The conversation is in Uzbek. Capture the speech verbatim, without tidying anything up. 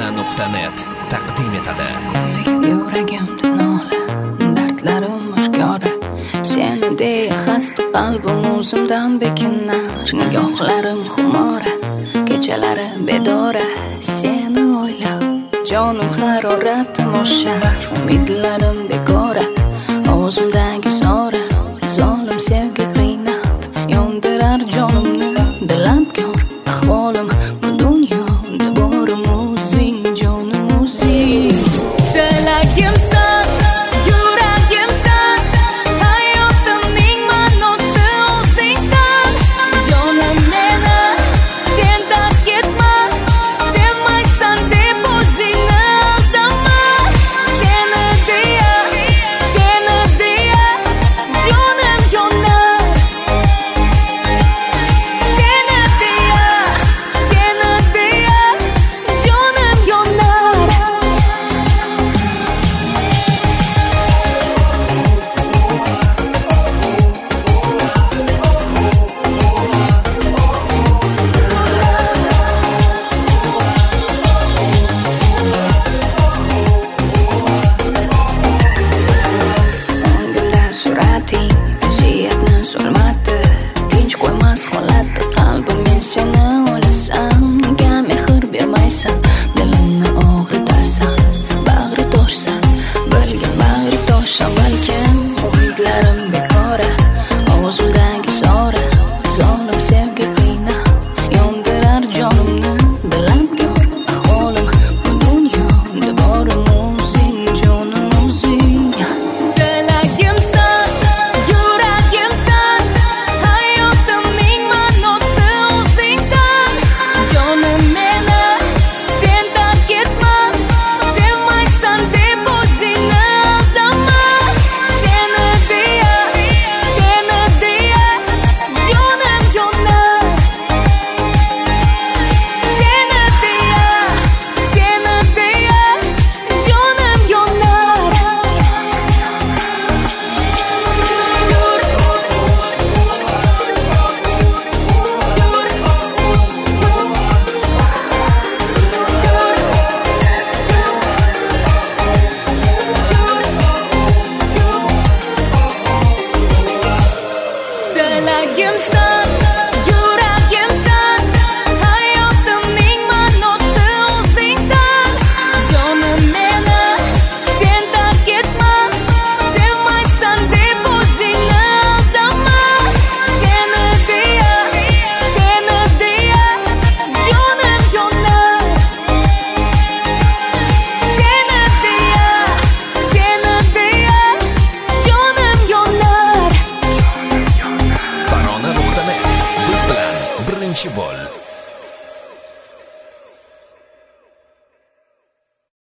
tarona nuqta net taqdim etadi. Yuragimda nola, dardlarim oshkora, seni deya xasta qalbim o'zimdan bekinar. Nigohlarim xumora, kechalari bedora, seni o'ylab jonim haroratim oshar. Umidlarim bekora, og'zimdagi sora, zolim sevgi qiynab yondirar jonimni. Dilam ko'r ahvolim, bu dunyoda borim o'zing, jonim o'zing. Tilagimsan, yuragimsan, hayotimning ma'nosi o'zingsan. Jonim meni sendan ketma, sevmaysan deb o'zingni aldama. Seni deya, seni deya jonim yonar. Seni deya, seni deya jonim yonar. Ko'ngilda surating, vasiyatni zulmati, tinch qo'ymas holatda qalbim. Men seni o'ylasam, nega mehr bermaysan? Dilimni og'ritasan, bag'ri toshsan, bilgin bag'ri toshsan. Balkim umidlarim bekora, og'zimdagi sora, zolim sevgi qiynab yondirar jonimni. Dilam ko'r ahvolim, bu dunyoda borim o'zing, jonim o'zing. Tilagimsan, yuragimsan, hayotimning ma'nosi o'zingsan. Jonim meni sendan ketma, sevmaysan deb o'zingni aldama. Seni deya, seni deya jonim yonar. Seni deya, seni deya jonim yonar. Tilagimsan, yuragimsan, hayotimning ma'nosi o'zingsan. Jonim meni sendan ketma, sevmaysan deb o'zingni aldama. Seni deya, seni deya jonim yonar. Seni deya, seni deya jonim yonar. tarona nuqta net biz bilan birinchi bo'l.